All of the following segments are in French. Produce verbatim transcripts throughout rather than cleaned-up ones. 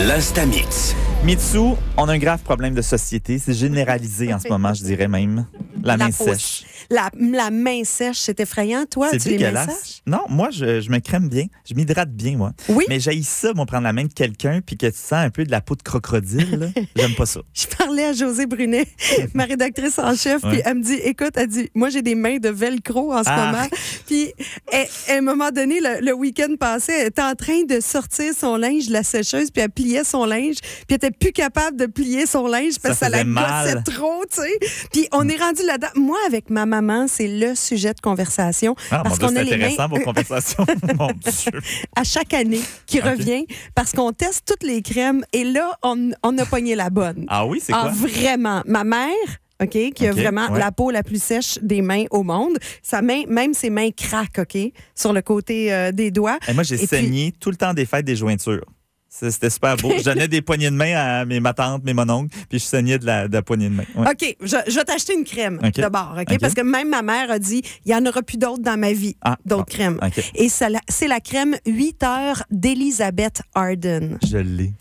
L'Instamix. Mitsou, on a un grave problème de société. C'est généralisé en ce moment, je dirais même. La main La peau- sèche. La, la main sèche, c'est effrayant. Toi, C'est tu les mains dégueulasse. sèches? Non, moi, je, je me crème bien. Je m'hydrate bien, moi. Oui. Mais j'haïs ça, moi, prendre la main de quelqu'un puis que tu sens un peu de la peau de crocodile. Là. J'aime pas ça. Je parlais à Josée Brunet, ma rédactrice en chef, Ouais. puis elle me dit, écoute, elle dit, moi j'ai des mains de velcro en ce Ah. moment. Puis elle- à un moment donné, le, le week-end passé, elle était en train de sortir son linge de la sécheuse, puis elle pliait son linge, puis elle était plus capable de plier son linge parce que Ça ça, la faisait mal. gossait trop, tu sais. Puis on est rendu là-dedans. Moi, avec ma maman, c'est le sujet de conversation. Ah, parce mon qu'on Dieu, a c'est les mains intéressant, vos conversations. Mon Dieu. à chaque année qui OK. revient parce qu'on teste toutes les crèmes et là, on, on a pogné la bonne. Ah oui, c'est Ah, quoi? vraiment. Ma mère, OK, qui a OK, vraiment ouais. la peau la plus sèche des mains au monde. Sa main, même ses mains craquent, OK, sur le côté euh, des doigts. Et moi, j'ai Et puis- saigné tout le temps des fêtes des jointures. C'est- C'était super beau. Je donnais des poignées de main à mes, ma tante, mes mononcles, puis je saignais de la, de la poignée de main. Ouais. OK, je, je vais t'acheter une crème OK. d'abord, OK? OK. Parce que même ma mère a dit, il n'y en aura plus d'autres dans ma vie, Ah, d'autres bon. crèmes. OK. Et ça la- c'est la crème huit heures d'Elizabeth Arden. Je l'ai.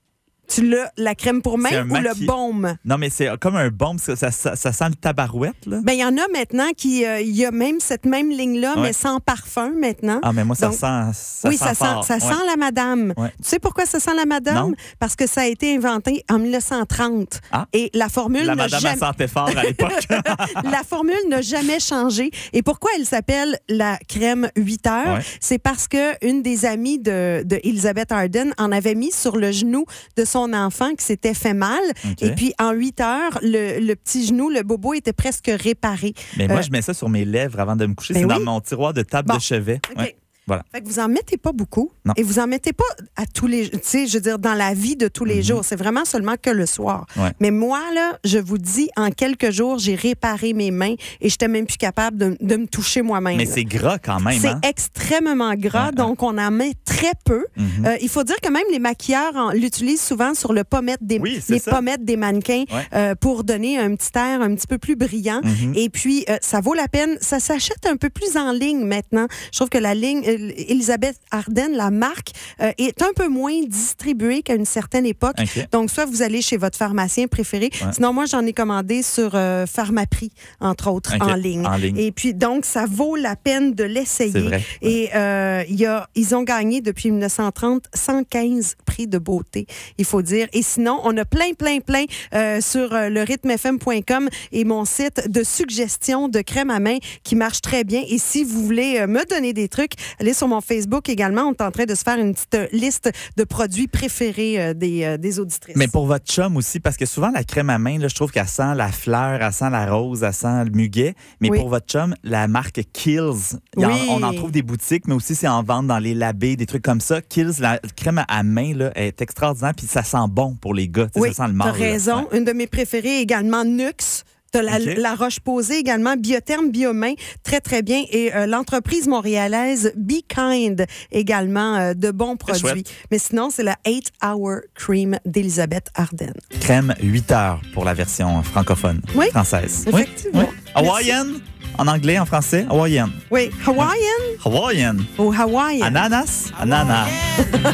Tu l'as, la crème pour C'est main un ou le maqui- baume? Non, mais c'est comme un baume, ça, ça, ça, ça sent le tabarouette, là. Ben, il y en a maintenant qui, euh, il y a même cette même ligne-là, Ouais. mais sans parfum maintenant. Ah, mais moi, ça Donc, sent ça oui, sent ça sent, fort. ça Ouais. sent la madame. Ouais. Tu sais pourquoi ça sent la madame? Non. Parce que ça a été inventé en mille neuf cent trente. Ah. Et la formule La n'a madame, jamais... elle sentait fort à l'époque. La formule n'a jamais changé. Et pourquoi elle s'appelle la crème huit heures? Ouais. C'est parce que une des amies de, de Elizabeth Arden en avait mis sur le genou de son enfant qui s'était fait mal. OK. Et puis, en huit heures, le, le petit genou, le bobo était presque réparé. Mais moi, Euh, je mets ça sur mes lèvres avant de me coucher. ben c'est oui. dans mon tiroir de table Bon. de chevet. OK. Ouais. Voilà. Fait que vous en mettez pas beaucoup. Non. Et vous en mettez pas à tous les, tu sais, je veux dire, dans la vie de tous les Mhm. jours. C'est vraiment seulement que le soir. Ouais. Mais moi, là, je vous dis, en quelques jours, j'ai réparé mes mains et j'étais même plus capable de, de me toucher moi-même. Mais là. c'est gras quand même. C'est Hein? extrêmement gras, Ouais, donc on en met très peu. Mhm. Euh, il faut dire que même les maquilleurs en- l'utilisent souvent sur le pommette des, Oui, c'est les ça. pommettes des mannequins Ouais. euh, pour donner un petit air un petit peu plus brillant. Mhm. Et puis, euh, ça vaut la peine. Ça s'achète un peu plus en ligne maintenant. Je trouve que la ligne euh, Elizabeth Arden, la marque, euh, est un peu moins distribuée qu'à une certaine époque. OK. Donc, soit vous allez chez votre pharmacien préféré. Ouais. Sinon, moi, j'en ai commandé sur euh, Pharmaprix, entre autres, OK. en ligne. En ligne. Et puis, donc, ça vaut la peine de l'essayer. C'est vrai. Et euh, il y a, ils ont gagné depuis mille neuf cent trente cent quinze prix de beauté, il faut dire. Et sinon, on a plein, plein, plein euh, sur euh, le rythme f m point com et mon site de suggestions de crème à main qui marche très bien. Et si vous voulez euh, me donner des trucs, allez sur mon Facebook également. On est en train de se faire une petite euh, liste de produits préférés euh, des, euh, des auditrices. Mais pour votre chum aussi, parce que souvent, la crème à main, là, je trouve qu'elle sent la fleur, elle sent la rose, elle sent le muguet. Mais Oui. pour votre chum, la marque Kills, il y en- Oui. on en trouve des boutiques, mais aussi c'est en vente dans les labés, des trucs comme ça. Kills, la crème à main, là, est extraordinaire, puis ça sent bon pour les gars. Tu sais, Oui, ça sent le t'as mâle. là. raison. Ouais. Une de mes préférées également, Nux. T'as la, OK. la Roche-Posay également, Biotherme, Biomain, très, très bien. Et euh, l'entreprise montréalaise Be Kind également, euh, de bons Très produits. chouette. Mais sinon, c'est la eight hour Cream d'Elizabeth Arden. Crème huit heures pour la version francophone, Oui, française. effectivement. Oui, oui. Hawaiian, en anglais, en français, Hawaiian. Oui, Hawaiian Hawaiian. ou Hawaiian? Ananas, ananas.